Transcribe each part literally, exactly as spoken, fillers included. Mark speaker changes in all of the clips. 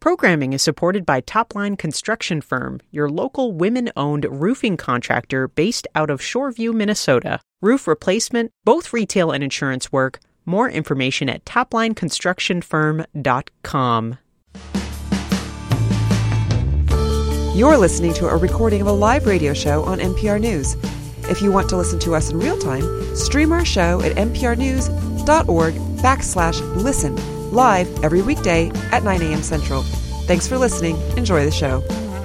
Speaker 1: Programming is supported by Topline Construction Firm, your local women-owned roofing contractor based out of Shoreview, Minnesota. Roof replacement, both retail and insurance work. More information at topline construction firm dot com.
Speaker 2: You're listening to a recording of a live radio show on N P R News. If you want to listen to us in real time, stream our show at nprnews.org backslash listen, live every weekday at nine a.m. Central. Thanks for listening. Enjoy the show.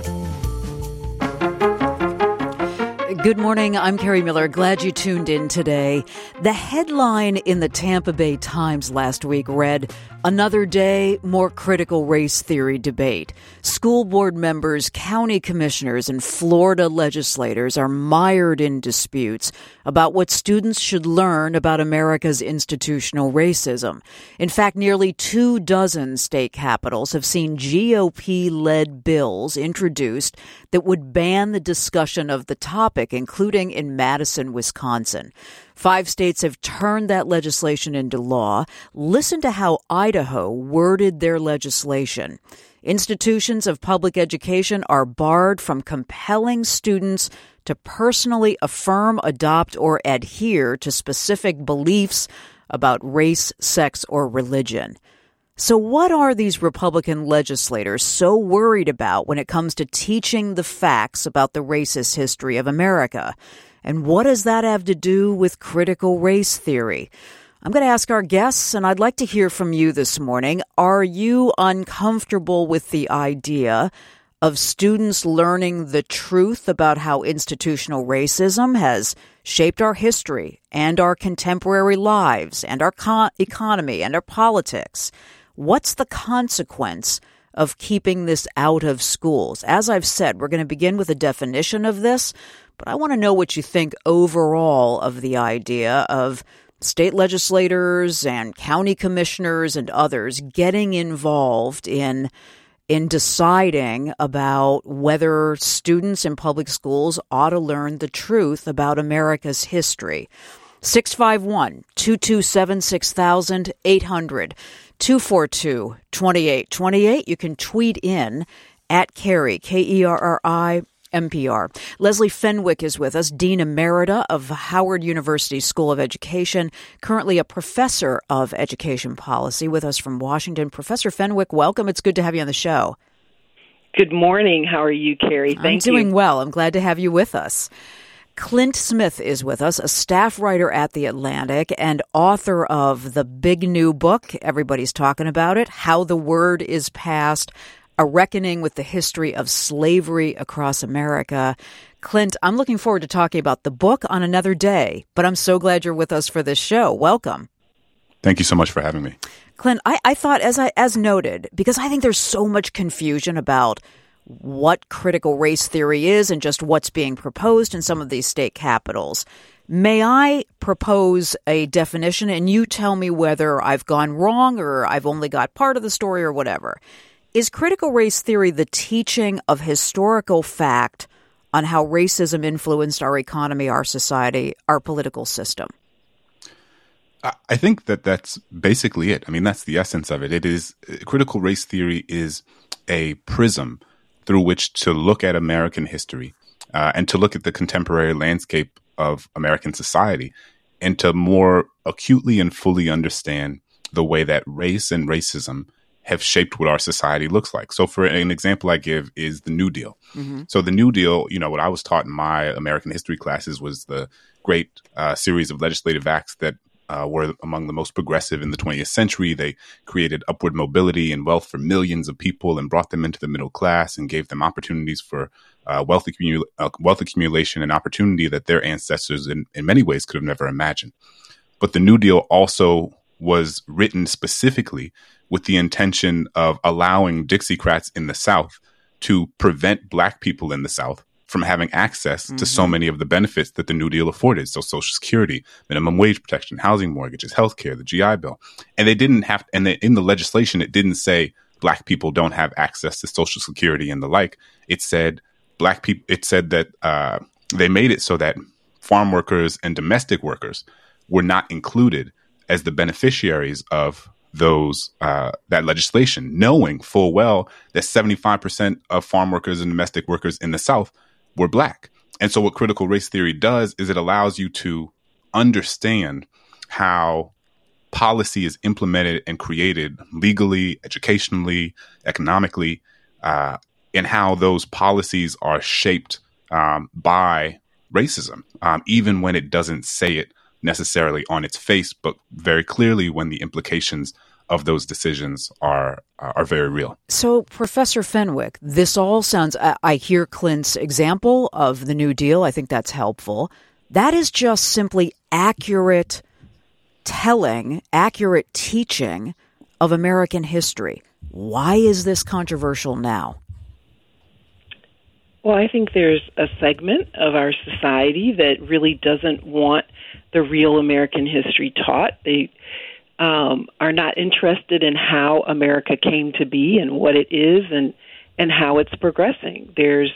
Speaker 3: Good morning. I'm Carrie Miller. Glad you tuned in today. The headline in the Tampa Bay Times last week read, "Another day, more critical race theory debate. School board members, county commissioners, and Florida legislators are mired in disputes about what students should learn about America's institutional racism. In fact, nearly two dozen state capitals have seen G O P-led bills introduced that would ban the discussion of the topic, including in Madison, Wisconsin. Five states have turned that legislation into law. Listen to how Idaho worded their legislation. Institutions of public education are barred from compelling students to personally affirm, adopt, or adhere to specific beliefs about race, sex, or religion." So what are these Republican legislators so worried about when it comes to teaching the facts about the racist history of America? And what does that have to do with critical race theory? I'm going to ask our guests, and I'd like to hear from you this morning. Are you uncomfortable with the idea of students learning the truth about how institutional racism has shaped our history and our contemporary lives and our co- economy and our politics? What's the consequence of keeping this out of schools? As I've said, we're going to begin with a definition of this, but I want to know what you think overall of the idea of state legislators and county commissioners and others getting involved in in deciding about whether students in public schools ought to learn the truth about America's history. six five one, two two seven, six thousand, eight hundred, two four two, two eight two eight. You can tweet in at Carrie, K E R R I, N P R. Leslie Fenwick is with us, Dean Emerita of Howard University School of Education, currently a professor of education policy with us from Washington. Professor Fenwick, welcome. It's good to have you on the show.
Speaker 4: Good morning. How are you, Carrie? Thank
Speaker 3: I'm doing
Speaker 4: you.
Speaker 3: well. I'm glad to have you with us. Clint Smith is with us, a staff writer at The Atlantic and author of the big new book, everybody's talking about it, How the Word is Passed, A Reckoning with the History of Slavery Across America. Clint, I'm looking forward to talking about the book on another day, but I'm so glad you're with us for this show. Welcome.
Speaker 5: Thank you so much for having me.
Speaker 3: Clint, I, I thought, as I as noted, because I think there's so much confusion about what critical race theory is and just what's being proposed in some of these state capitals. May I propose a definition and you tell me whether I've gone wrong or I've only got part of the story or whatever? Is critical race theory the teaching of historical fact on how racism influenced our economy, our society, our political system?
Speaker 5: I think that that's basically it. I mean, that's the essence of it. It is critical race theory is a prism through which to look at American history uh, and to look at the contemporary landscape of American society and to more acutely and fully understand the way that race and racism have shaped what our society looks like. So for an example I give is the New Deal. Mm-hmm. So the New Deal, you know, what I was taught in my American history classes was the great uh, series of legislative acts that Uh, were among the most progressive in the twentieth century. They created upward mobility and wealth for millions of people and brought them into the middle class and gave them opportunities for uh, wealth, accumu- uh, wealth accumulation and opportunity that their ancestors in, in many ways could have never imagined. But the New Deal also was written specifically with the intention of allowing Dixiecrats in the South to prevent Black people in the South from having access mm-hmm. to so many of the benefits that the New Deal afforded. So Social Security, minimum wage protection, housing mortgages, healthcare, the G I Bill. And they didn't have, and they, in the legislation, it didn't say Black people don't have access to Social Security and the like. It said Black people, it said that uh, they made it so that farm workers and domestic workers were not included as the beneficiaries of those uh, that legislation, knowing full well that seventy-five percent of farm workers and domestic workers in the South were Black. And so what critical race theory does is it allows you to understand how policy is implemented and created legally, educationally, economically, uh, and how those policies are shaped um, by racism, um, even when it doesn't say it necessarily on its face, but very clearly when the implications of those decisions are uh, are very real.
Speaker 3: So, Professor Fenwick, this all sounds, I, I hear Clint's example of the New Deal. I think that's helpful. That is just simply accurate telling, accurate teaching of American history. Why is this controversial now?
Speaker 4: Well, I think there's a segment of our society that really doesn't want the real American history taught. They um, are not interested in how America came to be and what it is and, and how it's progressing. There's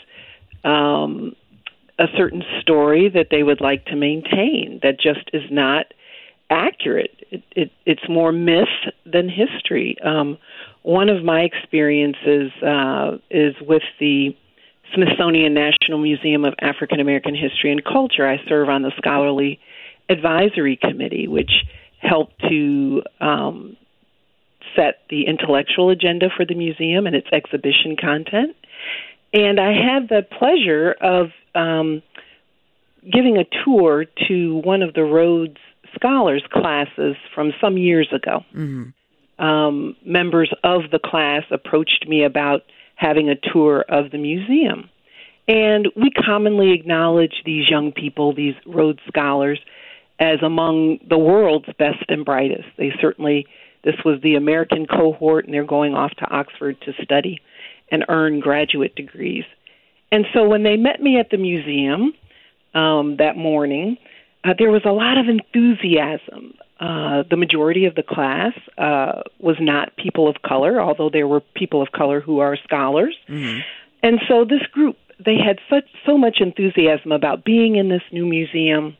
Speaker 4: um, a certain story that they would like to maintain that just is not accurate. It, it, it's more myth than history. Um, one of my experiences uh, is with the Smithsonian National Museum of African American History and Culture. I serve on the Scholarly Advisory Committee, which helped to um, set the intellectual agenda for the museum and its exhibition content. And I had the pleasure of um, giving a tour to one of the Rhodes Scholars classes from some years ago. Mm-hmm. Um, members of the class approached me about having a tour of the museum. And we commonly acknowledge these young people, these Rhodes Scholars, as among the world's best and brightest. They certainly, this was the American cohort, and they're going off to Oxford to study and earn graduate degrees. And so when they met me at the museum um, that morning, uh, there was a lot of enthusiasm. Uh, the majority of the class uh, was not people of color, although there were people of color who are scholars. Mm-hmm. And so this group, they had such so much enthusiasm about being in this new museum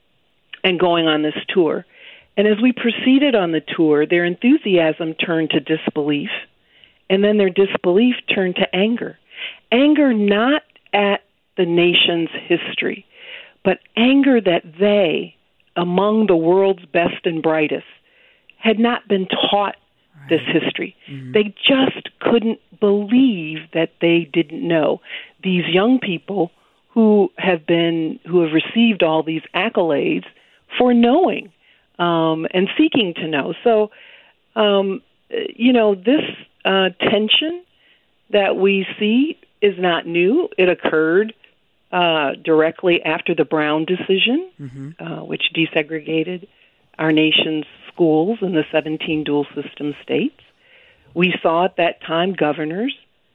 Speaker 4: and going on this tour. And as we proceeded on the tour, their enthusiasm turned to disbelief, and then their disbelief turned to anger. Anger not at the nation's history, but anger that they, among the world's best and brightest, had not been taught right. this history. Mm-hmm. They just couldn't believe that they didn't know. These young people who have been, who have received all these accolades for knowing um, and seeking to know. So, um, you know, this uh, tension that we see is not new. It occurred Uh, directly after the Brown decision, mm-hmm. uh, which desegregated our nation's schools in the seventeen dual system states. We saw at that time governors,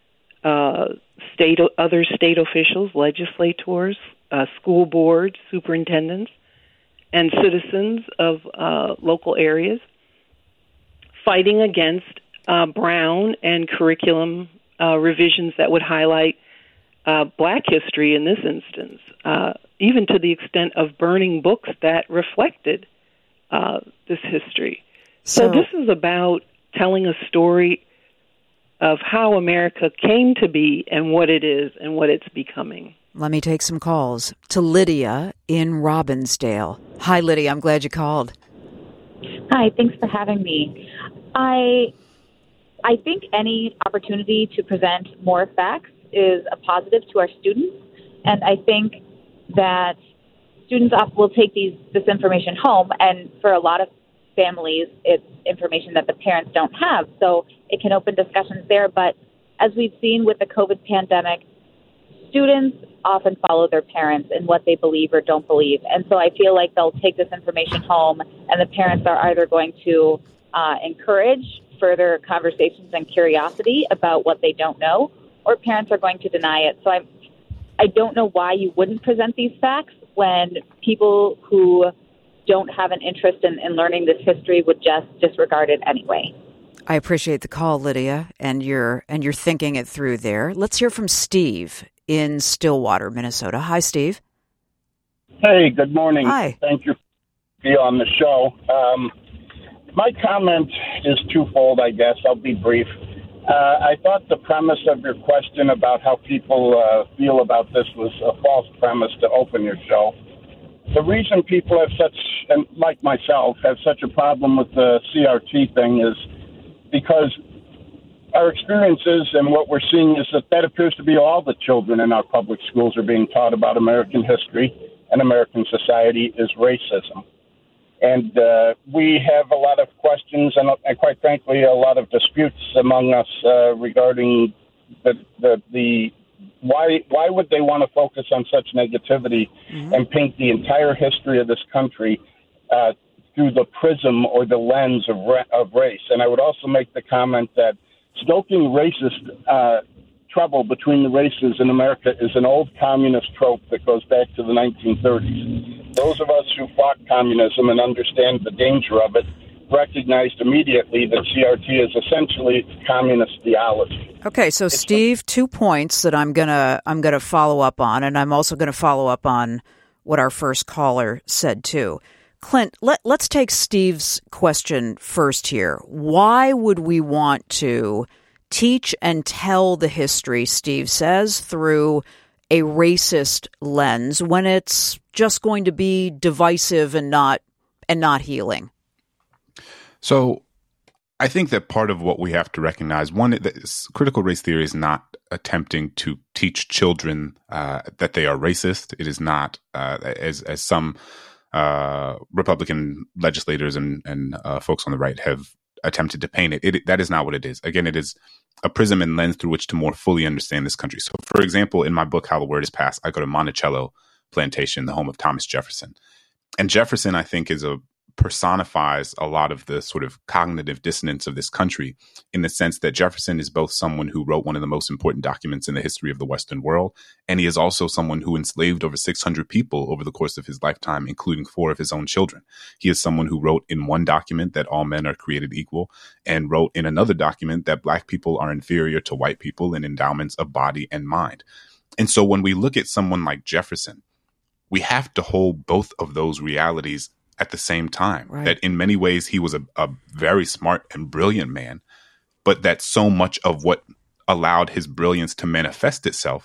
Speaker 4: uh, state, other state officials, legislators, uh, school boards, superintendents, and citizens of uh, local areas fighting against uh, Brown and curriculum uh, revisions that would highlight Uh, Black history in this instance, uh, even to the extent of burning books that reflected uh, this history. So, so this is about telling a story of how America came to be and what it is and what it's becoming.
Speaker 3: Let me take some calls to Lydia in Robbinsdale. Hi, Lydia. I'm glad you called.
Speaker 6: Hi. Thanks for having me. I I think any opportunity to present more facts is a positive to our students, and I think that students will take these this information home, and for a lot of families, it's information that the parents don't have, so it can open discussions there. But as we've seen with the COVID pandemic, students often follow their parents in what they believe or don't believe, and so I feel like they'll take this information home, and the parents are either going to uh, encourage further conversations and curiosity about what they don't know, or parents are going to deny it. So I I don't know why you wouldn't present these facts when people who don't have an interest in, in learning this history would just disregard it anyway.
Speaker 3: I appreciate the call, Lydia, and your and you're thinking it through there. Let's hear from Steve in Stillwater, Minnesota. Hi, Steve.
Speaker 7: Hey, good morning.
Speaker 3: Hi.
Speaker 7: Thank you for being on the show. Um, my comment is twofold, I guess. I'll be brief. Uh, I thought the premise of your question about how people uh, feel about this was a false premise to open your show. The reason people have such, and like myself, have such a problem with the C R T thing is because our experiences and what we're seeing is that that appears to be all the children in our public schools are being taught about American history and American society is racism. And uh, we have a lot of questions and, and, quite frankly, a lot of disputes among us uh, regarding the, the, the why why would they want to focus on such negativity mm-hmm. and paint the entire history of this country uh, through the prism or the lens of, ra- of race. And I would also make the comment that stoking racist uh, trouble between the races in America is an old communist trope that goes back to the nineteen thirties. Those of us who fought communism and understand the danger of it recognized immediately that C R T is essentially communist theology.
Speaker 3: Okay, so it's Steve, a- two points that I'm gonna I'm gonna follow up on, and I'm also gonna follow up on what our first caller said too. Clint, let, let's take Steve's question first here. Why would we want to teach and tell the history, Steve says, through a racist lens when it's just going to be divisive and not and not healing?
Speaker 5: So I think that part of what we have to recognize, one, that critical race theory is not attempting to teach children uh, that they are racist. It is not, uh, as as some uh, Republican legislators and, and uh, folks on the right have attempted to paint it. it. That is not what it is. Again, it is a prism and lens through which to more fully understand this country. So, for example, in my book, How the Word is Passed, I go to Monticello Plantation, the home of Thomas Jefferson. And Jefferson, I think, is a personifies a lot of the sort of cognitive dissonance of this country in the sense that Jefferson is both someone who wrote one of the most important documents in the history of the Western world, and he is also someone who enslaved over six hundred people over the course of his lifetime, including four of his own children. He is someone who wrote in one document that all men are created equal and wrote in another document that black people are inferior to white people in endowments of body and mind. And so when we look at someone like Jefferson, we have to hold both of those realities at the same time, right. That in many ways he was a, a very smart and brilliant man, but that so much of what allowed his brilliance to manifest itself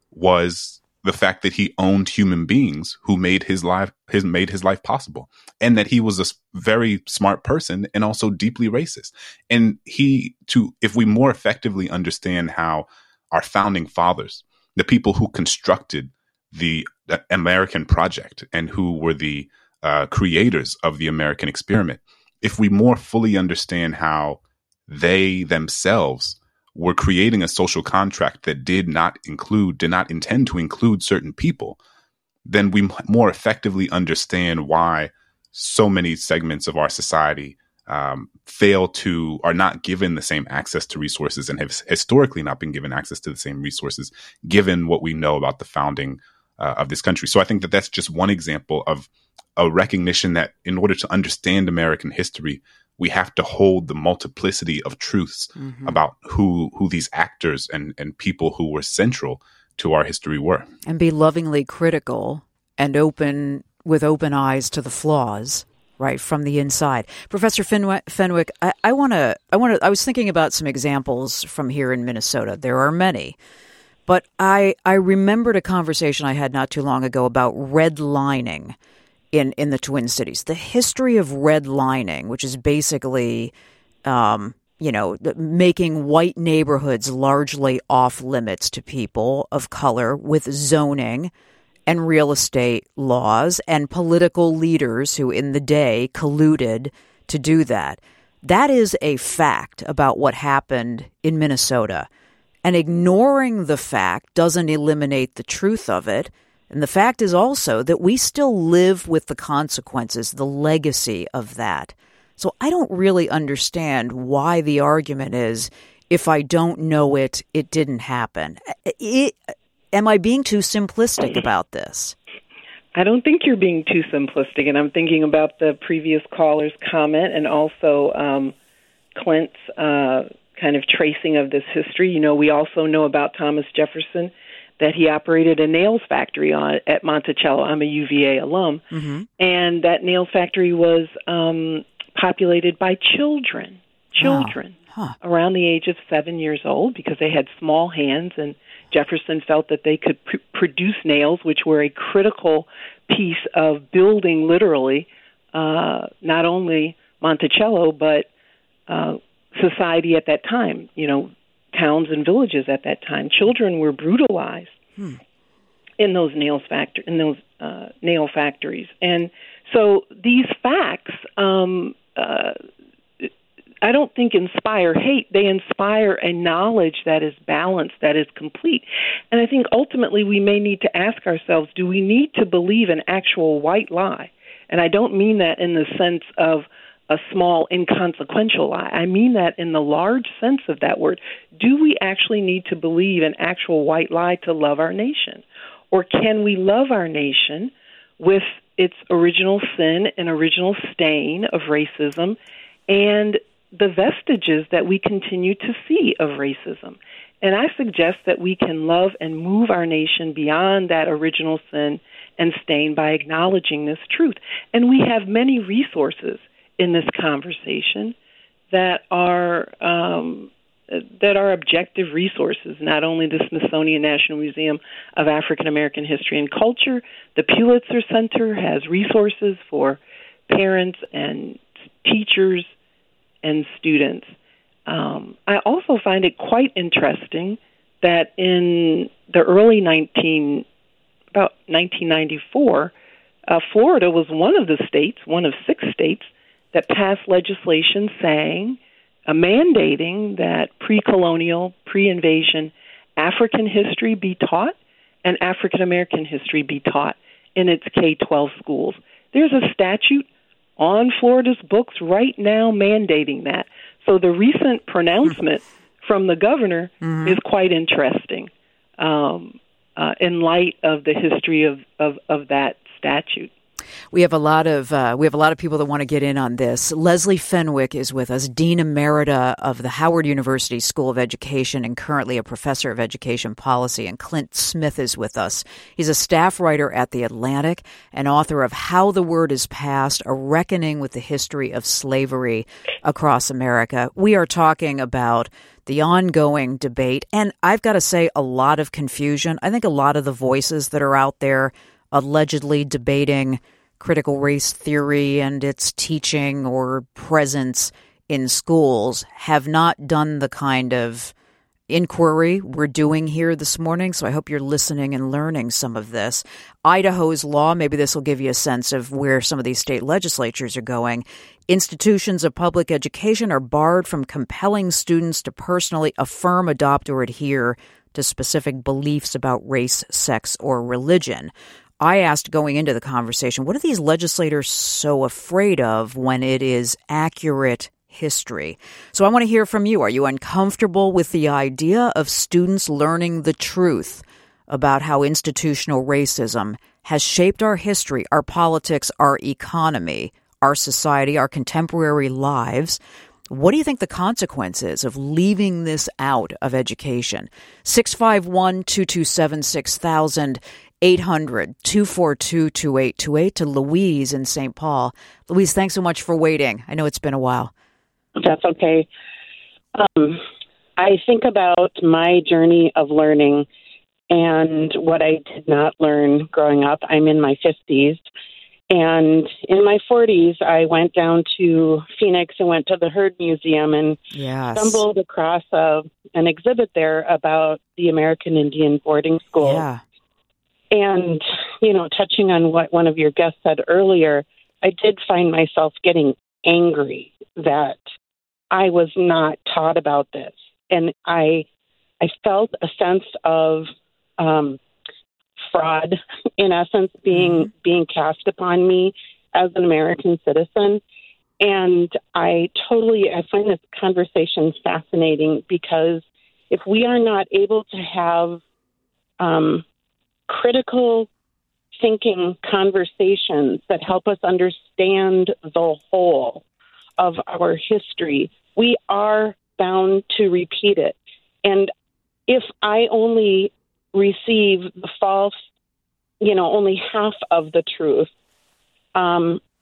Speaker 5: was the fact that he owned human beings who made his life his made his life possible, and that he was a very smart person and also deeply racist. And he to if we more effectively understand how our founding fathers, the people who constructed the, the American project and who were the Uh, creators of the American experiment, if we more fully understand how they themselves were creating a social contract that did not include, did not intend to include certain people, then we more effectively understand why so many segments of our society um, fail to, are not given the same access to resources and have historically not been given access to the same resources, given what we know about the founding uh, of this country. So I think that that's just one example of a recognition that in order to understand American history, we have to hold the multiplicity of truths mm-hmm. about who who these actors and, and people who were central to our history were.
Speaker 3: And be lovingly critical and open with open eyes to the flaws, right, from the inside. Professor Fenwick, Fenwick I, I want to, I want to, I was thinking about some examples from here in Minnesota. There are many. But I, I remembered a conversation I had not too long ago about redlining in, in the Twin Cities. The history of redlining, which is basically, um, you know, making white neighborhoods largely off limits to people of color with zoning and real estate laws and political leaders who in the day colluded to do that. That is a fact about what happened in Minnesota. And ignoring the fact doesn't eliminate the truth of it. And the fact is also that we still live with the consequences, the legacy of that. So I don't really understand why the argument is, if I don't know it, it didn't happen. It, am I being too simplistic about this?
Speaker 4: I don't think you're being too simplistic. And I'm thinking about the previous caller's comment and also um, Clint's uh kind of tracing of this history. You know, we also know about Thomas Jefferson, that he operated a nails factory on at Monticello. I'm a U V A alum. Mm-hmm. And that nail factory was um, populated by children, children
Speaker 3: Wow. Huh.
Speaker 4: around the age of seven years old because they had small hands, and Jefferson felt that they could pr- produce nails, which were a critical piece of building, literally, uh, not only Monticello, but uh, society at that time, you know, towns and villages at that time. Children were brutalized hmm. in those nails factor in those uh, nail factories, and so these facts, um, uh, I don't think inspire hate. They inspire a knowledge that is balanced, that is complete. And I think ultimately we may need to ask ourselves, do we need to believe an actual white lie? And I don't mean that in the sense of a small, inconsequential lie. I mean that in the large sense of that word. Do we actually need to believe an actual white lie to love our nation? Or can we love our nation with its original sin and original stain of racism and the vestiges that we continue to see of racism? And I suggest that we can love and move our nation beyond that original sin and stain by acknowledging this truth. And we have many resources in this conversation that are um, that are objective resources, not only the Smithsonian National Museum of African American History and Culture. The Pulitzer Center has resources for parents and teachers and students. Um, I also find it quite interesting that in the early nineteen, about nineteen ninety-four, uh, Florida was one of the states, one of six states, that passed legislation saying, uh, mandating that pre-colonial, pre-invasion African history be taught and African American history be taught in its K twelve schools. There's a statute on Florida's books right now mandating that. So the recent pronouncement from the governor mm-hmm. is quite interesting um, uh, in light of the history of, of, of that statute.
Speaker 3: We have a lot of uh, we have a lot of people that want to get in on this. Leslie Fenwick is with us, Dean Emerita of the Howard University School of Education and currently a professor of education policy. And Clint Smith is with us. He's a staff writer at The Atlantic and author of How the Word is Passed, A Reckoning with the History of Slavery Across America. We are talking about the ongoing debate, and I've got to say a lot of confusion. I think a lot of the voices that are out there allegedly debating critical race theory and its teaching or presence in schools have not done the kind of inquiry we're doing here this morning. So I hope you're listening and learning some of this. Idaho's law, maybe this will give you a sense of where some of these state legislatures are going. Institutions of public education are barred from compelling students to personally affirm, adopt, or adhere to specific beliefs about race, sex, or religion. I asked going into the conversation, what are these legislators so afraid of when it is accurate history? So I want to hear from you. Are you uncomfortable with the idea of students learning the truth about how institutional racism has shaped our history, our politics, our economy, our society, our contemporary lives? What do you think the consequence is of leaving this out of education? six five one, two two seven, six thousand, eight hundred, two four two, two eight two eight to Louise in Saint Paul. Louise, thanks so much for waiting. I know it's been a while.
Speaker 8: That's okay. Um, I think about my journey of learning and what I did not learn growing up. I'm in my fifties. And in my forties, I went down to Phoenix and went to the Heard Museum and
Speaker 3: yes.
Speaker 8: stumbled across a, an exhibit there about the American Indian boarding school.
Speaker 3: Yeah.
Speaker 8: And, you know, touching on what one of your guests said earlier, I did find myself getting angry that I was not taught about this. And I I felt a sense of um, fraud, in essence, being mm-hmm. being cast upon me as an American citizen. And I totally, I find this conversation fascinating because if we are not able to have um, critical thinking conversations that help us understand the whole of our history, we are bound to repeat it. And if I only receive the false, you know, only half of the truth, um,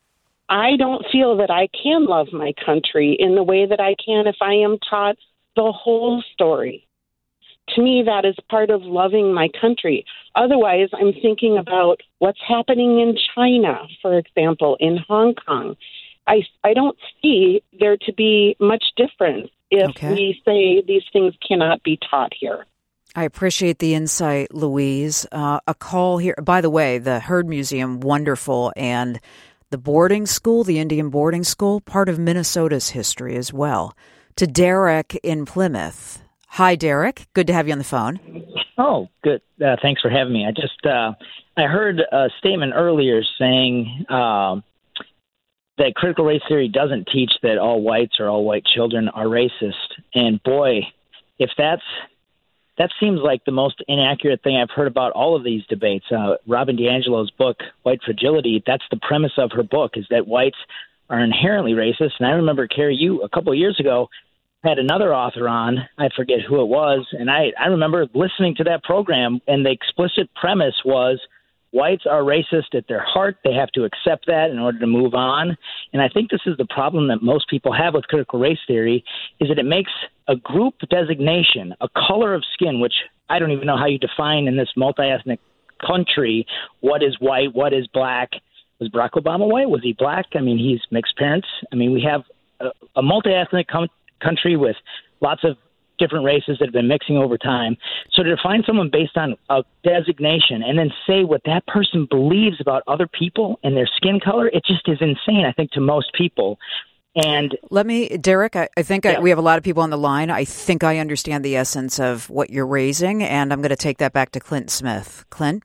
Speaker 8: I don't feel that I can love my country in the way that I can if I am taught the whole story. To me, that is part of loving my country. Otherwise, I'm thinking about what's happening in China, for example, in Hong Kong. I, I don't see there to be much difference if
Speaker 3: okay.
Speaker 8: we say these things cannot be taught here.
Speaker 3: I appreciate the insight, Louise. Uh, a call here. By the way, the Heard Museum, wonderful, and the boarding school, the Indian boarding school, part of Minnesota's history as well. To Derek in Plymouth. Hi, Derek. Good to have you on the phone.
Speaker 9: Oh, good. Uh, thanks for having me. I just uh, I heard a statement earlier saying uh, that critical race theory doesn't teach that all whites or all white children are racist. And boy, if that's that seems like the most inaccurate thing I've heard about all of these debates. Uh, Robin DiAngelo's book, White Fragility, that's the premise of her book, is that whites are inherently racist. And I remember, Carrie, you a couple of years ago had another author on, I forget who it was, and I, I remember listening to that program, and the explicit premise was whites are racist at their heart. They have to accept that in order to move on. And I think this is the problem that most people have with critical race theory, is that it makes a group designation, a color of skin, which I don't even know how you define in this multi-ethnic country, what is white, what is black. Was Barack Obama white? Was he black? I mean, he's mixed parents. I mean, we have a, a multi-ethnic country. country with lots of different races that have been mixing over time. So to define someone based on a designation and then say what that person believes about other people and their skin color, it just is insane, I think, to most people. And
Speaker 3: let me, Derek, I, I think
Speaker 9: yeah.
Speaker 3: I, we have a lot of people on the line. I think I understand the essence of what you're raising, and I'm going to take that back to Clint Smith. Clint?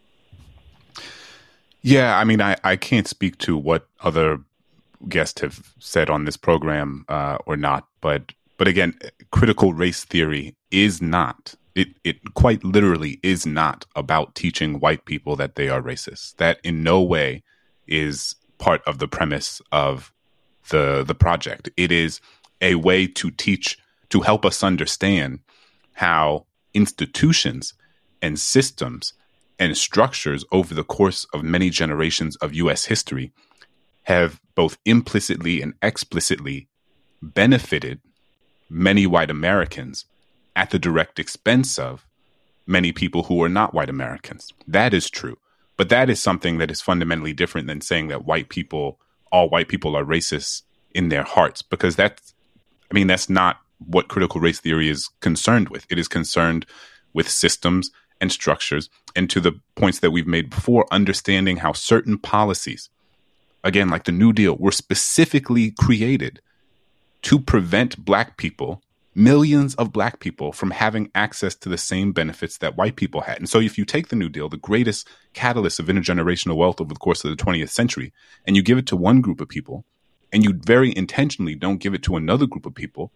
Speaker 5: Yeah, I mean, I, I can't speak to what other guests have said on this program uh, or not, but but again, critical race theory is not, it, it quite literally is not about teaching white people that they are racist. That in no way is part of the premise of the the project. It is a way to teach, to help us understand how institutions and systems and structures over the course of many generations of U S history have both implicitly and explicitly benefited many white Americans at the direct expense of many people who are not white Americans. That is true. But that is something that is fundamentally different than saying that white people, all white people are racist in their hearts, because that's, I mean, that's not what critical race theory is concerned with. It is concerned with systems and structures, and to the points that we've made before, understanding how certain policies, again, like the New Deal, were specifically created to prevent black people, millions of black people, from having access to the same benefits that white people had. And so if you take the New Deal, the greatest catalyst of intergenerational wealth over the course of the twentieth century, and you give it to one group of people, and you very intentionally don't give it to another group of people,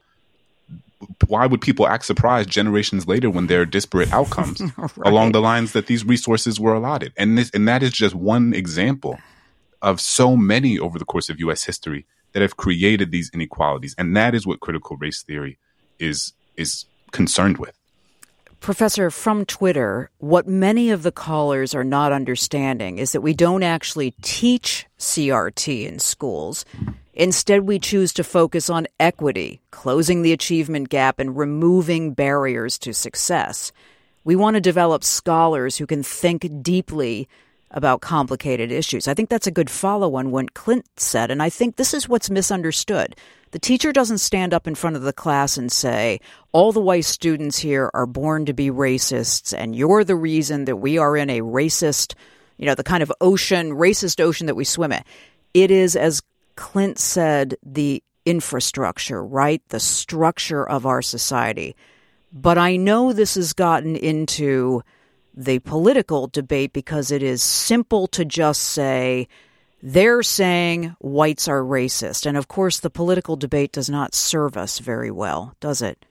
Speaker 5: why would people act surprised generations later when there are disparate outcomes right. along the lines that these resources were allotted? And this, and that is just one example of so many over the course of U S history that have created these inequalities. And that is what critical race theory is is concerned with.
Speaker 3: Professor, from Twitter, what many of the callers are not understanding is that we don't actually teach C R T in schools. Instead, we choose to focus on equity, closing the achievement gap, and removing barriers to success. We want to develop scholars who can think deeply about complicated issues. I think that's a good follow on what Clint said, and I think this is what's misunderstood. The teacher doesn't stand up in front of the class and say, all the white students here are born to be racists, and you're the reason that we are in a racist, you know, the kind of ocean, racist ocean that we swim in. It is, as Clint said, the infrastructure, right? The structure of our society. But I know this has gotten into the political debate because it is simple to just say, they're saying whites are racist. And of course, the political debate does not serve us very well, does it?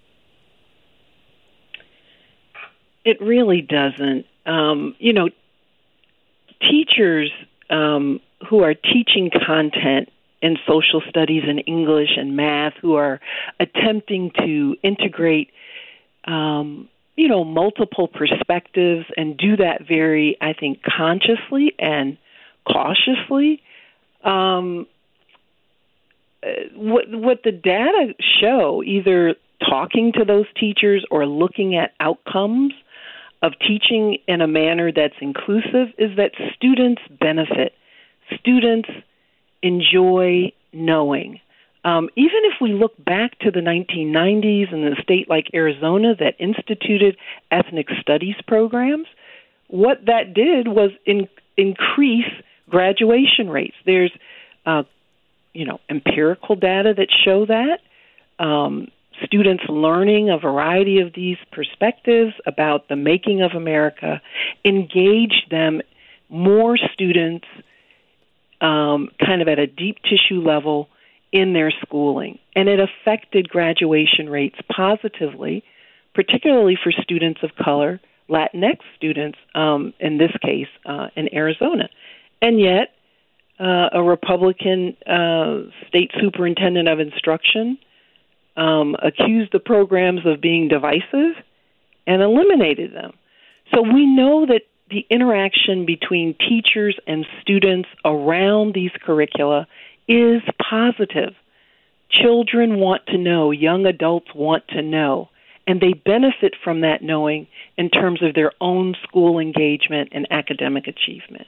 Speaker 4: It really doesn't. Um, you know, teachers um, who are teaching content in social studies and English and math, who are attempting to integrate um you know, multiple perspectives and do that very, I think, consciously and cautiously, Um, what what the data show, either talking to those teachers or looking at outcomes of teaching in a manner that's inclusive, is that students benefit. Students enjoy knowing. Um, even if we look back to the nineteen nineties and a state like Arizona that instituted ethnic studies programs, what that did was in, increase graduation rates. There's, uh, you know, empirical data that show that. Um, students learning a variety of these perspectives about the making of America engaged them, more students um, kind of at a deep tissue level in their schooling. And it affected graduation rates positively, particularly for students of color, Latinx students, um, in this case, uh, in Arizona. And yet, uh, a Republican uh, state superintendent of instruction um, accused the programs of being divisive and eliminated them. So we know that the interaction between teachers and students around these curricula is positive. Children want to know, young adults want to know, and they benefit from that knowing in terms of their own school engagement and academic achievement.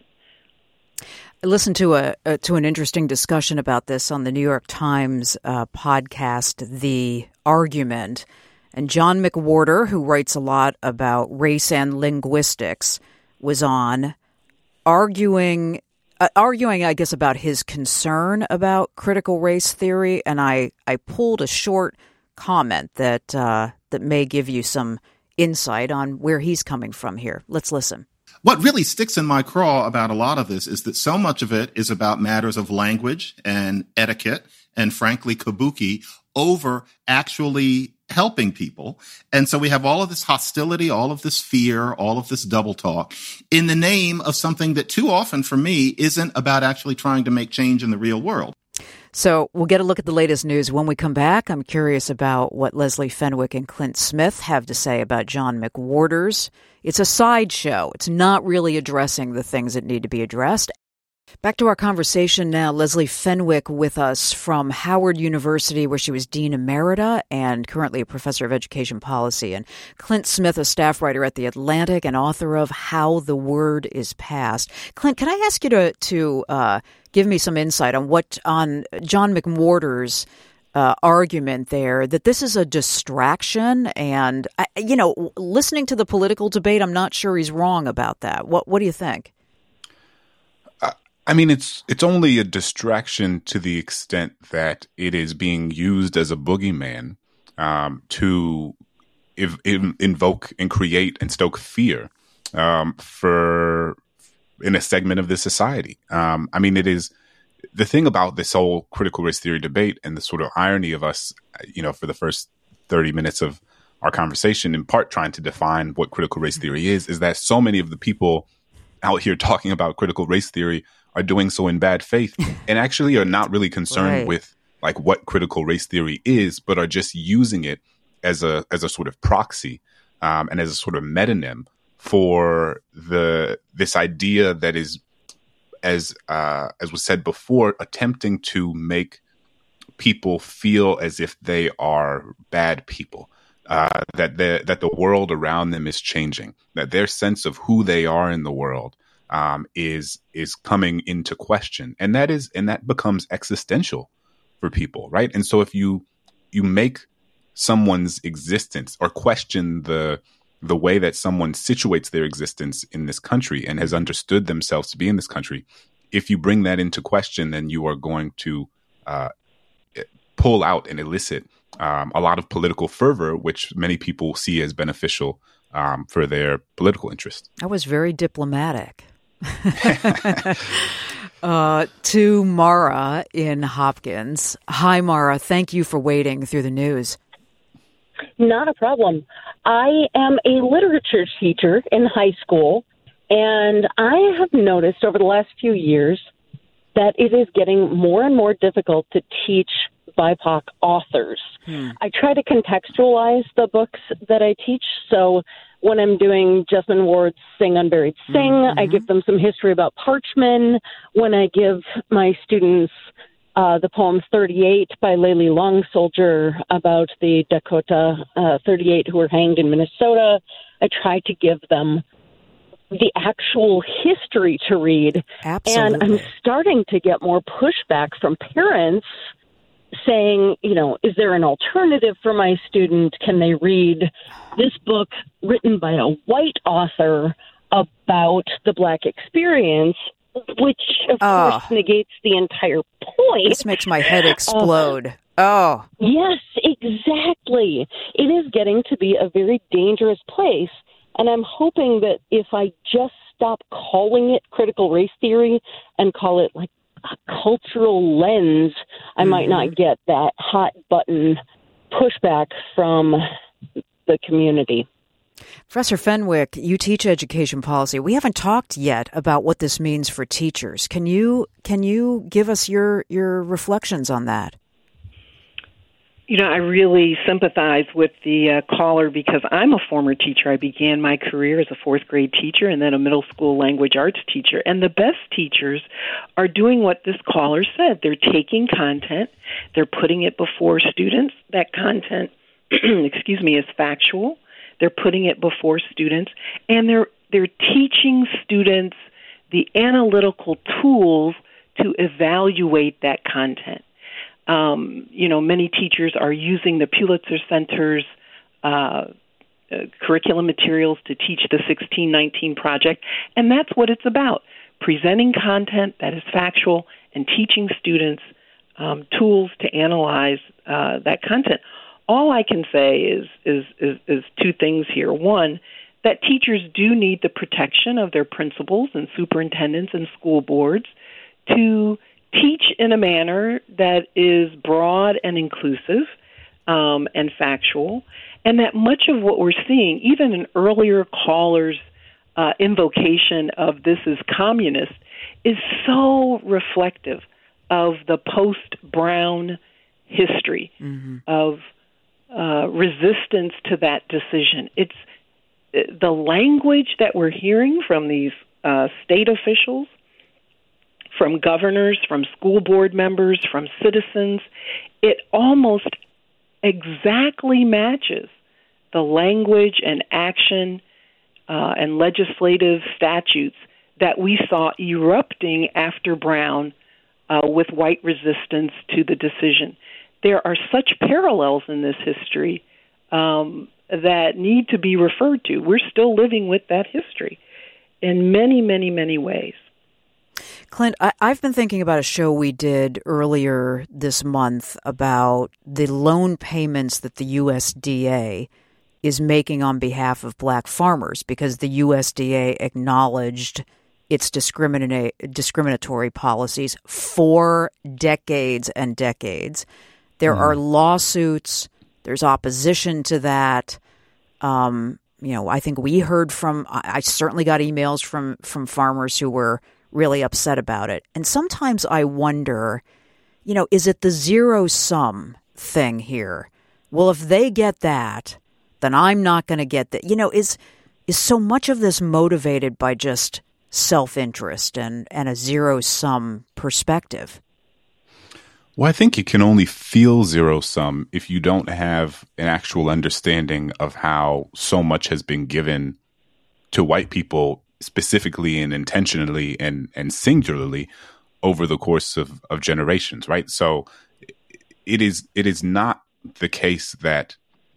Speaker 3: I listened to a, a to an interesting discussion about this on the New York Times uh, podcast, The Argument. And John McWhorter, who writes a lot about race and linguistics, was on arguing, uh, arguing, I guess, about his concern about critical race theory. And I, I pulled a short comment that uh, that may give you some insight on where he's coming from here. Let's listen.
Speaker 10: What really sticks in my craw about a lot of this is that so much of it is about matters of language and etiquette and, frankly, kabuki over actually helping people. And so we have all of this hostility, all of this fear, all of this double talk in the name of something that too often for me isn't about actually trying to make change in the real world.
Speaker 3: So we'll get a look at the latest news. When we come back, I'm curious about what Leslie Fenwick and Clint Smith have to say about John McWhorter's. It's a sideshow. It's not really addressing the things that need to be addressed. Back to our conversation now. Leslie Fenwick with us from Howard University, where she was Dean Emerita and currently a professor of education policy. And Clint Smith, a staff writer at The Atlantic and author of How the Word is Passed. Clint, can I ask you to, to uh, give me some insight on what on John McWhorter's uh, argument there, that this is a distraction? And, I, you know, listening to the political debate, I'm not sure he's wrong about that. What, what do you think?
Speaker 5: I mean, it's it's only a distraction to the extent that it is being used as a boogeyman um, to ev- ev- invoke and create and stoke fear um, for in a segment of the society. Um, I mean, it is the thing about this whole critical race theory debate and the sort of irony of us, you know, for the first thirty minutes of our conversation, in part trying to define what critical race theory is, is that so many of the people out here talking about critical race theory are doing so in bad faith and actually are not really concerned right. with like what critical race theory is, but are just using it as a as a sort of proxy um, and as a sort of metonym for the this idea that is, as uh, as was said before, attempting to make people feel as if they are bad people, uh, that the that the world around them is changing, that their sense of who they are in the world Um, is is coming into question, and that is and that becomes existential for people, right? And so if you you make someone's existence or question the the way that someone situates their existence in this country and has understood themselves to be in this country, if you bring that into question, then you are going to uh, pull out and elicit um, a lot of political fervor, which many people see as beneficial um, for their political interest.
Speaker 3: That was very diplomatic. uh, to Mara in Hopkins. Hi, Mara. Thank you for waiting through the news.
Speaker 8: Not a problem. I am a literature teacher in high school, and I have noticed over the last few years that it is getting more and more difficult to teach B I P O C authors. Hmm. I try to contextualize the books that I teach, so When I'm doing Jessamine Ward's Sing Unburied Sing, mm-hmm. I give them some history about Parchman. When I give my students uh, the poem thirty-eight by Layli Long Soldier about the Dakota uh, thirty-eight who were hanged in Minnesota, I try to give them the actual history to read.
Speaker 3: Absolutely.
Speaker 8: And I'm starting to get more pushback from parents saying, you know, is there an alternative for my student? Can they read this book written by a white author about the Black experience, which, of
Speaker 3: oh.
Speaker 8: course, negates the entire point.
Speaker 3: This makes my head explode. Uh, oh.
Speaker 8: Yes, exactly. It is getting to be a very dangerous place, and I'm hoping that if I just stop calling it critical race theory and call it, like, a cultural lens, I mm-hmm. might not get that hot button pushback from the community.
Speaker 3: Professor Fenwick, you teach education policy. We haven't talked yet about what this means for teachers. Can you can you give us your your reflections on that?
Speaker 4: You know, I really sympathize with the uh, caller because I'm a former teacher. I began my career as a fourth grade teacher and then a middle school language arts teacher. And the best teachers are doing what this caller said. They're taking content, they're putting it before students. That content, excuse me, is factual. They're putting it before students, and they're they're teaching students the analytical tools to evaluate that content. Um, you know, many teachers are using the Pulitzer Center's uh, uh, curriculum materials to teach the sixteen nineteen project, and that's what it's about, presenting content that is factual and teaching students um, tools to analyze uh, that content. All I can say is, is, is, is two things here. One, that teachers do need the protection of their principals and superintendents and school boards to teach in a manner that is broad and inclusive um, and factual, and that much of what we're seeing, even an earlier caller's uh, invocation of this is communist, is so reflective of the post-Brown history mm-hmm. of uh, resistance to that decision. It's the language that we're hearing from these uh, state officials, from governors, from school board members, from citizens, it almost exactly matches the language and action uh, and legislative statutes that we saw erupting after Brown uh, with white resistance to the decision. There are such parallels in this history um, that need to be referred to. We're still living with that history in many, many, many ways.
Speaker 3: Clint, I, I've been thinking about a show we did earlier this month about the loan payments that the U S D A is making on behalf of black farmers because the U S D A acknowledged its discriminate, discriminatory policies for decades and decades. There mm. are lawsuits. There's opposition to that. Um, you know, I think we heard from, I, I certainly got emails from, from farmers who were really upset about it. And sometimes I wonder, you know, is it the zero sum thing here? Well, if they get that, then I'm not going to get that. You know, is is so much of this motivated by just self-interest and, and a zero sum perspective?
Speaker 5: Well, I think you can only feel zero sum if you don't have an actual understanding of how so much has been given to white people specifically and intentionally and, and singularly over the course of, of generations, right? So it is it is not the case that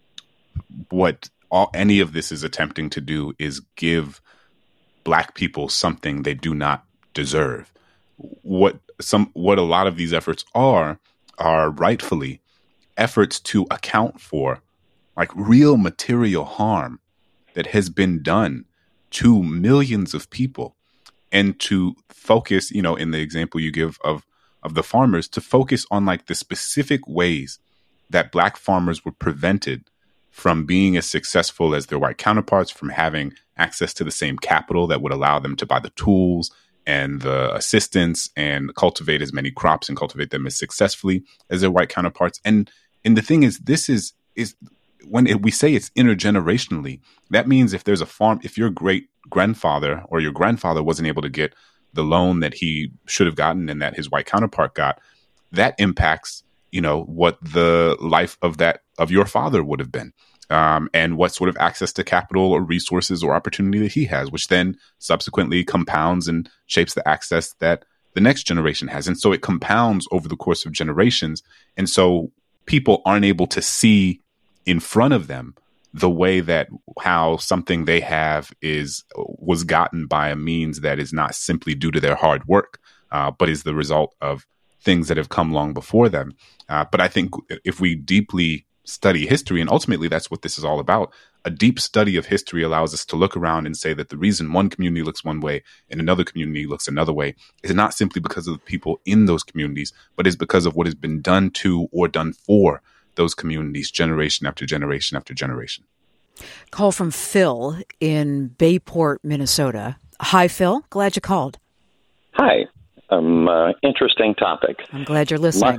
Speaker 5: what all, any of this is attempting to do is give black people something they do not deserve. What some what a lot of these efforts are are rightfully efforts to account for like real material harm that has been done to millions of people, and to focus, you know, in the example you give of of the farmers, to focus on like the specific ways that black farmers were prevented from being as successful as their white counterparts, from having access to the same capital that would allow them to buy the tools and the assistance and cultivate as many crops and cultivate them as successfully as their white counterparts. And and the thing is, this is is when it, we say it's intergenerationally, that means if there's a farm, if your great grandfather or your grandfather wasn't able to get the loan that he should have gotten and that his white counterpart got, that impacts, you know, what the life of that of your father would have been, um, and what sort of access to capital or resources or opportunity that he has, which then subsequently compounds and shapes the access that the next generation has. And so it compounds over the course of generations. And so people aren't able to see in front of them the way that how something they have is was gotten by a means that is not simply due to their hard work, uh, but is the result of things that have come long before them. Uh, but I think if we deeply study history, and ultimately that's what this is all about, a deep study of history allows us to look around and say that the reason one community looks one way and another community looks another way is not simply because of the people in those communities, but is because of what has been done to or done for those communities generation after generation after generation.
Speaker 3: Call from Phil in Bayport, Minnesota. Hi, Phil. Glad you called.
Speaker 11: Hi. Um, uh, interesting topic.
Speaker 3: I'm glad you're listening.
Speaker 11: My,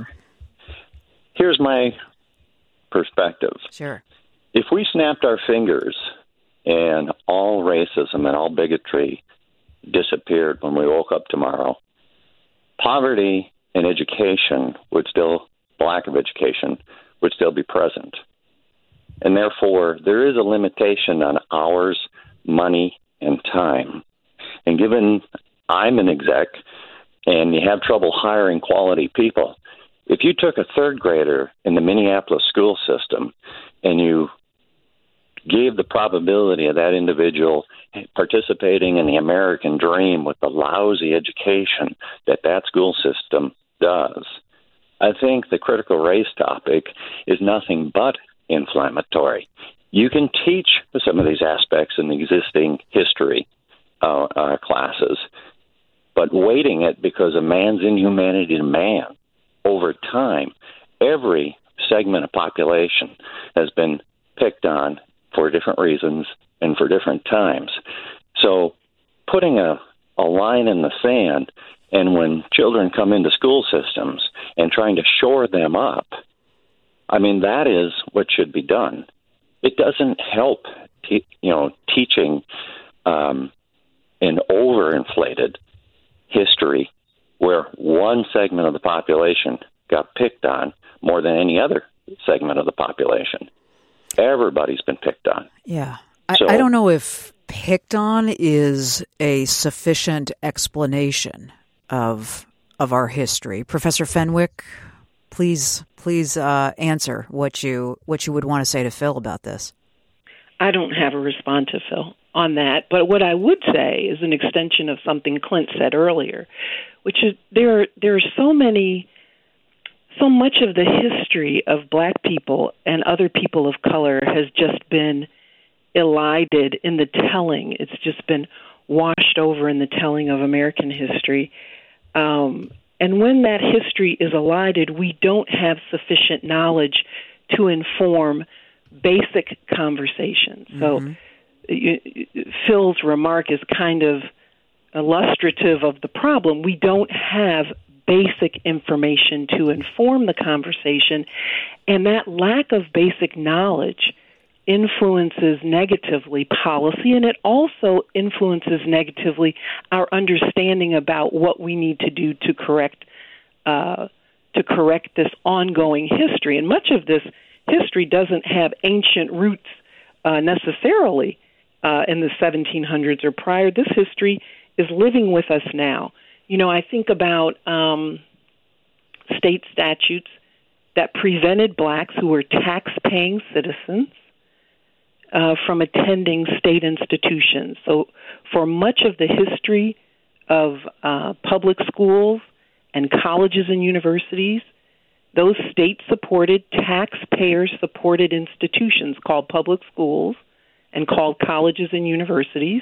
Speaker 11: here's my perspective.
Speaker 3: Sure.
Speaker 11: If we snapped our fingers and all racism and all bigotry disappeared when we woke up tomorrow, poverty and education would still, lack of education, would still be present. And therefore, there is a limitation on hours, money, and time. And given I'm an exec and you have trouble hiring quality people, if you took a third grader in the Minneapolis school system and you gave the probability of that individual participating in the American dream with the lousy education that that school system does, I think the critical race topic is nothing but inflammatory. You can teach some of these aspects in the existing history uh, uh, classes, but weighting it because of man's inhumanity to man over time, every segment of population has been picked on for different reasons and for different times. So putting a, a line in the sand, and when children come into school systems and trying to shore them up, I mean, that is what should be done. It doesn't help, te- you know, teaching um, an overinflated history where one segment of the population got picked on more than any other segment of the population. Everybody's been picked on.
Speaker 3: Yeah. I,
Speaker 11: so,
Speaker 3: I don't know if picked on is a sufficient explanation of of our history. Professor Fenwick, please please uh, answer what you what you would want to say to Phil about this.
Speaker 4: I don't have a response to Phil on that, but what I would say is an extension of something Clint said earlier, which is there are, there are so many, so much of the history of Black people and other people of color has just been elided in the telling. It's just been washed over in the telling of American history. Um, and when that history is elided, we don't have sufficient knowledge to inform basic conversations. Mm-hmm. So you, Phil's remark is kind of illustrative of the problem. We don't have basic information to inform the conversation, and that lack of basic knowledge influences negatively policy, and it also influences negatively our understanding about what we need to do to correct uh, to correct this ongoing history. And much of this history doesn't have ancient roots uh, necessarily uh, in the seventeen hundreds or prior. This history is living with us now. You know, I think about um, state statutes that prevented blacks who were tax-paying citizens uh, from attending state institutions. So for much of the history of uh, public schools and colleges and universities, those state-supported, taxpayer-supported institutions called public schools and called colleges and universities,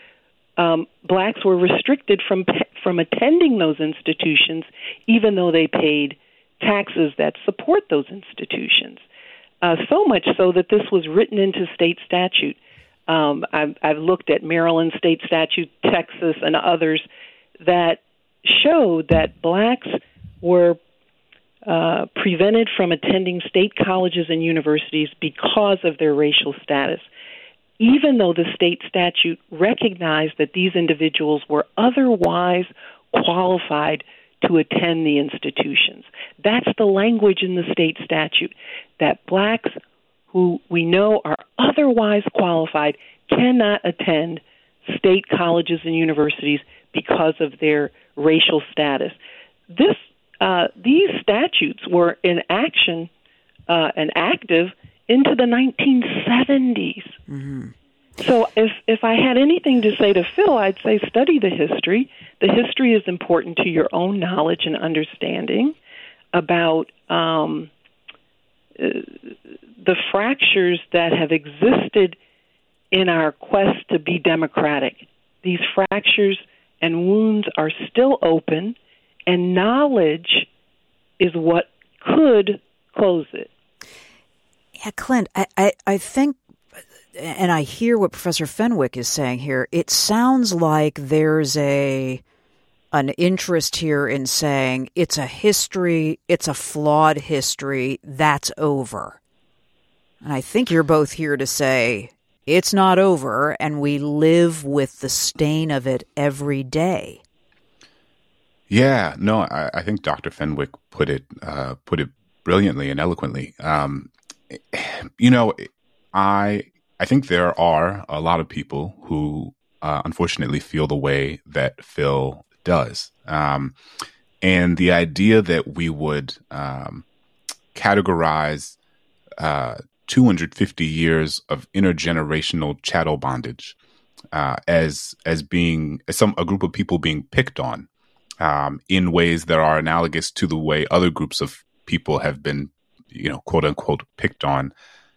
Speaker 4: um, blacks were restricted from from attending those institutions, even though they paid taxes that support those institutions. Uh, so much so that this was written into state statute. Um, I've, I've looked at Maryland state statute, Texas, and others that show that blacks were uh, prevented from attending state colleges and universities because of their racial status, even though the state statute recognized that these individuals were otherwise qualified to attend the institutions. That's the language in the state statute, that blacks who we know are otherwise qualified cannot attend state colleges and universities because of their racial status. This, uh, these statutes were in action uh, and active into the nineteen seventies. Mm-hmm. So if, if I had anything to say to Phil, I'd say study the history. The history is important to your own knowledge and understanding about um, uh, the fractures that have existed in our quest to be democratic. These fractures and wounds are still open, and knowledge is what could close it.
Speaker 3: Yeah, Clint, I, I, I think, and I hear what Professor Fenwick is saying here, it sounds like there's a an interest here in saying it's a history, it's a flawed history, that's over. And I think you're both here to say it's not over, and we live with the stain of it every day.
Speaker 5: Yeah, no, I, I think Doctor Fenwick put it uh, put it brilliantly and eloquently. Um, you know, I I think there are a lot of people who uh, unfortunately feel the way that Phil does, um, and the idea that we would um, categorize uh, two hundred fifty years of intergenerational chattel bondage uh, as as being as some a group of people being picked on um, in ways that are analogous to the way other groups of people have been, you know, quote unquote, picked on,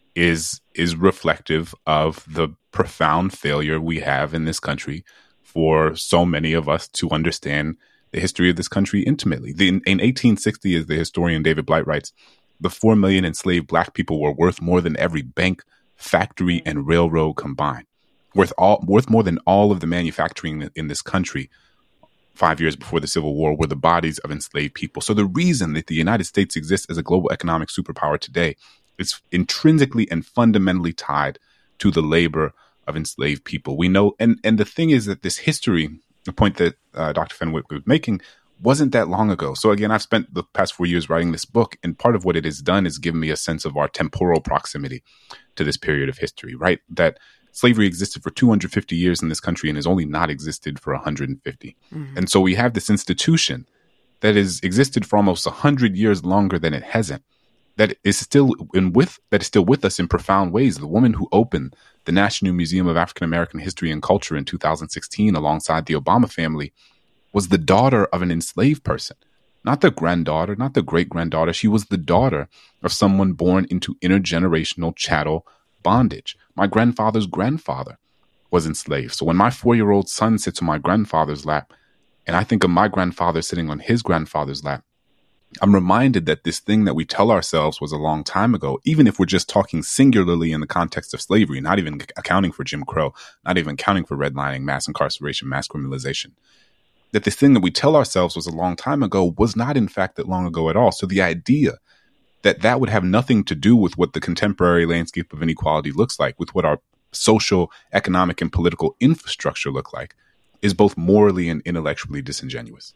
Speaker 5: is is reflective of the profound failure we have in this country for so many of us to understand the history of this country intimately. The, in, in eighteen sixty, as the historian David Blight writes, the four million enslaved black people were worth more than every bank, factory, and railroad combined, worth all worth more than all of the manufacturing in this country. Five years before the Civil War, were the bodies of enslaved people. So the reason that the United States exists as a global economic superpower today is intrinsically and fundamentally tied to the labor of enslaved people. We know, and, and the thing is that this history, the point that uh, Doctor Fenwick was making, wasn't that long ago. So again, I've spent the past four years writing this book, and part of what it has done is given me a sense of our temporal proximity to this period of history, right? That slavery existed for two hundred fifty years in this country and has only not existed for one hundred fifty. Mm-hmm. And so we have this institution that has existed for almost one hundred years longer than it hasn't, that is still in with that is still with us in profound ways. The woman who opened the National Museum of African American History and Culture in two thousand sixteen alongside the Obama family was the daughter of an enslaved person, not the granddaughter, not the great-granddaughter. She was the daughter of someone born into intergenerational chattel bondage. My grandfather's grandfather was enslaved. So when my four-year-old son sits on my grandfather's lap, and I think of my grandfather sitting on his grandfather's lap, I'm reminded that this thing that we tell ourselves was a long time ago, even if we're just talking singularly in the context of slavery, not even accounting for Jim Crow, not even accounting for redlining, mass incarceration, mass criminalization, that this thing that we tell ourselves was a long time ago was not in fact that long ago at all. So the idea that that would have nothing to do with what the contemporary landscape of inequality looks like, with what our social, economic, and political infrastructure look like, is both morally and intellectually disingenuous.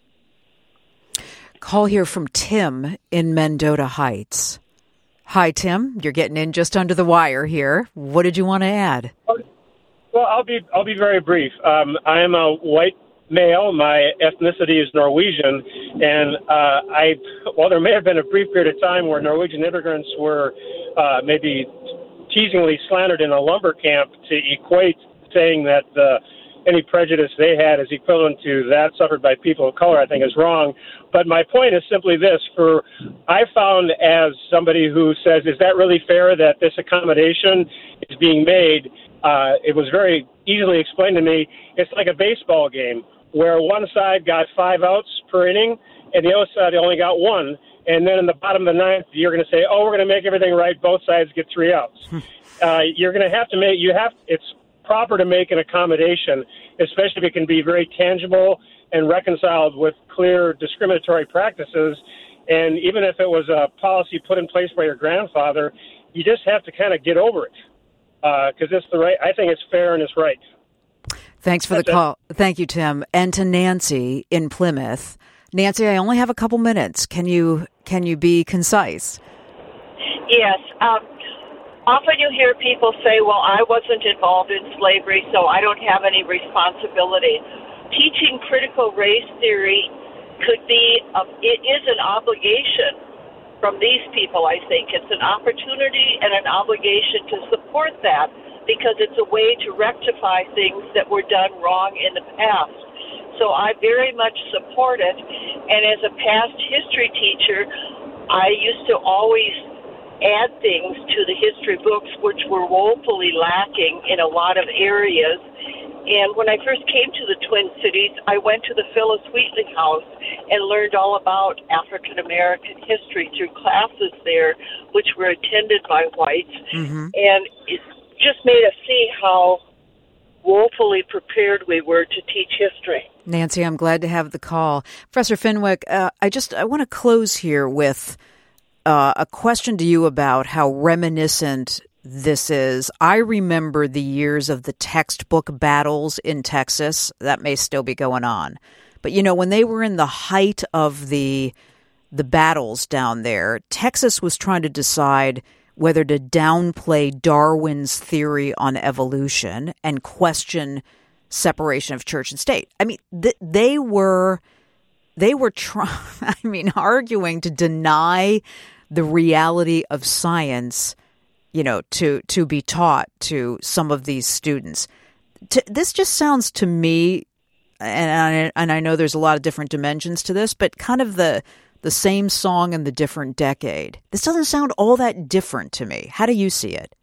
Speaker 3: Call here from Tim in Mendota Heights. Hi, Tim. You're getting in just under the wire here. What did you want to add?
Speaker 12: Well, I'll be I'll be very brief. Um, I am a white male. My ethnicity is Norwegian, and uh, I while there may have been a brief period of time where Norwegian immigrants were uh, maybe teasingly slandered in a lumber camp to equate saying that uh, any prejudice they had is equivalent to that suffered by people of color, I think is wrong. But my point is simply this: for I found, as somebody who says, is that really fair that this accommodation is being made? Uh, it was very easily explained to me. It's like a baseball game where one side got five outs per inning and the other side only got one. And then in the bottom of the ninth, you're going to say, oh, we're going to make everything right. Both sides get three outs. uh, you're going to have to make, you have, it's proper to make an accommodation, especially if it can be very tangible and reconciled with clear discriminatory practices. And even if it was a policy put in place by your grandfather, you just have to kind of get over it because uh, it's the right. I think it's fair and it's right.
Speaker 3: Thanks for That's the call. It. Thank you, Tim. And to Nancy in Plymouth. Nancy, I only have a couple minutes. Can you can you be concise?
Speaker 13: Yes. Um, often you hear people say, well, I wasn't involved in slavery, so I don't have any responsibility. Teaching critical race theory could be, a, it is an obligation from these people, I think. It's an opportunity and an obligation to support that because it's a way to rectify things that were done wrong in the past. So I very much support it. And as a past history teacher, I used to always add things to the history books which were woefully lacking in a lot of areas. And when I first came to the Twin Cities, I went to the Phyllis Wheatley House and learned all about African American history through classes there, which were attended by whites. Mm-hmm. And it just made us see how woefully prepared we were to teach history.
Speaker 3: Nancy, I'm glad to have the call. Professor Fenwick, uh, I just I want to close here with uh, a question to you about how reminiscent this is. I remember the years of the textbook battles in Texas. That may still be going on. But, you know, when they were in the height of the the battles down there, Texas was trying to decide whether to downplay Darwin's theory on evolution and question separation of church and state. I mean, th- they were they were trying, I mean, arguing to deny the reality of science, you know, to, to be taught to some of these students. To, this just sounds to me, and I, and I know there's a lot of different dimensions to this, but kind of the the same song in the different decade. This doesn't sound all that different to me. How do you see it?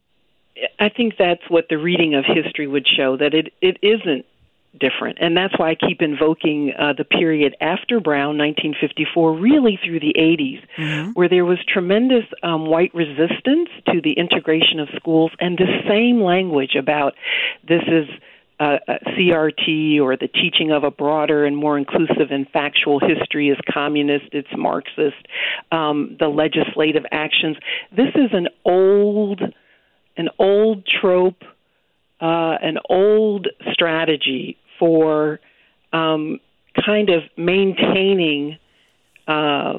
Speaker 4: I think that's what the reading of history would show, that it, it isn't different. And that's why I keep invoking uh, the period after Brown, nineteen fifty-four, really through the eighties, mm-hmm. where there was tremendous um, white resistance to the integration of schools and the same language about this is uh, C R T or the teaching of a broader and more inclusive and factual history is communist, it's Marxist, um, the legislative actions. This is an old, an old trope, uh, an old strategy for um, kind of maintaining, uh,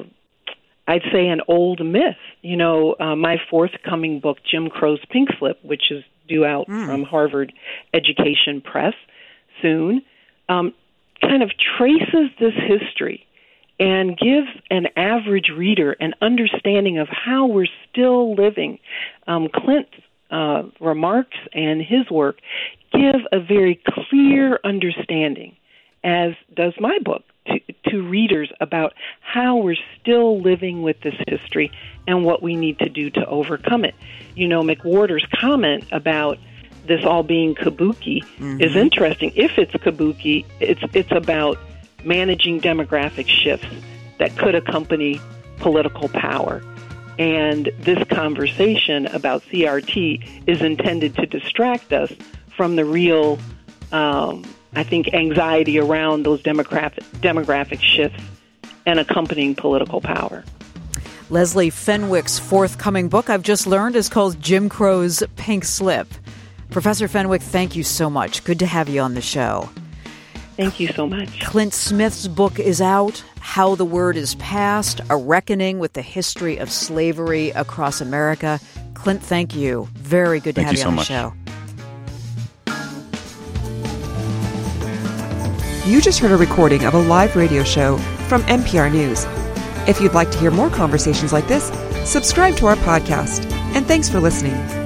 Speaker 4: I'd say, an old myth. You know, uh, my forthcoming book, Jim Crow's Pink Slip, which is due out mm. from Harvard Education Press soon, um, kind of traces this history and gives an average reader an understanding of how we're still living. Um, Clint's uh, remarks and his work give a very clear understanding, as does my book, to, to readers about how we're still living with this history and what we need to do to overcome it. You know, McWhorter's comment about this all being kabuki mm-hmm. is interesting. If it's kabuki, it's it's about managing demographic shifts that could accompany political power. And this conversation about C R T is intended to distract us from the real, um, I think, anxiety around those demographic demographic shifts and accompanying political power.
Speaker 3: Leslie Fenwick's forthcoming book, I've just learned, is called Jim Crow's Pink Slip. Professor Fenwick, thank you so much. Good to have you on the show.
Speaker 4: Thank you so much.
Speaker 3: Clint Smith's book is out, How the Word is Passed, A Reckoning with the History of Slavery Across America. Clint, thank you. Very good to
Speaker 5: thank
Speaker 3: have you,
Speaker 5: you so
Speaker 3: on the
Speaker 5: much.
Speaker 3: show.
Speaker 2: You just heard a recording of a live radio show from N P R News. If you'd like to hear more conversations like this, subscribe to our podcast. And thanks for listening.